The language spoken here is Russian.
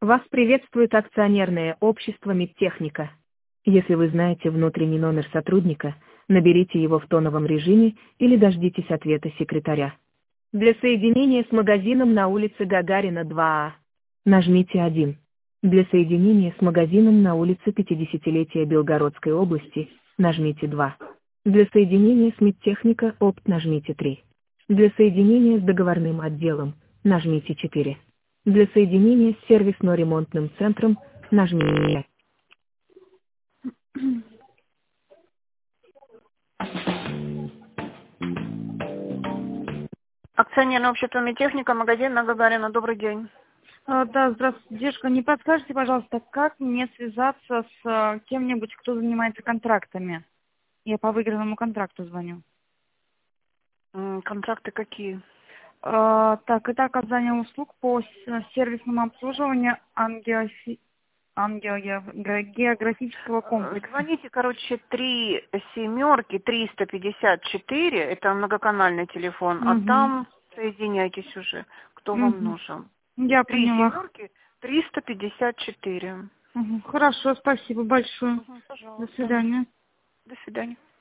Вас приветствует акционерное общество «Медтехника». Если вы знаете внутренний номер сотрудника, наберите его в тоновом режиме или дождитесь ответа секретаря. Для соединения с магазином на улице Гагарина 2А нажмите 1. Для соединения с магазином на улице 50-летия Белгородской области нажмите 2. Для соединения с Медтехника ОПТ нажмите 3. Для соединения с договорным отделом нажмите 4. Для соединения с сервисно-ремонтным центром нажмите 5. Акционерное общество «Медтехника», магазин на Гагарина. Добрый день. Да, здравствуйте, девушка. Не подскажете, пожалуйста, как мне связаться с кем-нибудь, кто занимается контрактами? Я по выигранному контракту звоню. Контракты какие? Так, это оказание услуг по сервисному обслуживанию географического комплекса. Звоните, 3 семерки 354, это многоканальный телефон, а там соединяйтесь уже, кто вам нужен. Я 3 поняла. семерки 354. Хорошо, спасибо большое. Пожалуйста. До свидания. До свидания.